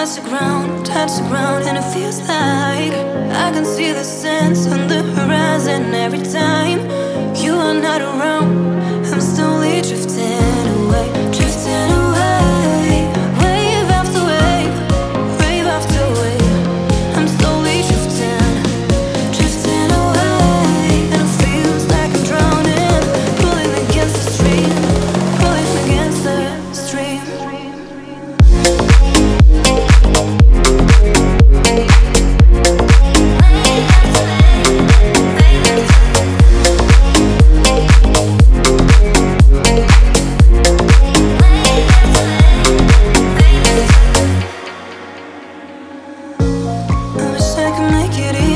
touch the ground, and it feels like I can see the sands on the horizon every time you are not around. I'm slowly drifting away, drifting away, wave after wave, wave after wave. I'm slowly drifting, drifting away, and it feels like I'm drowning, pulling against the stream, pulling against the stream. I wish I could make it easy.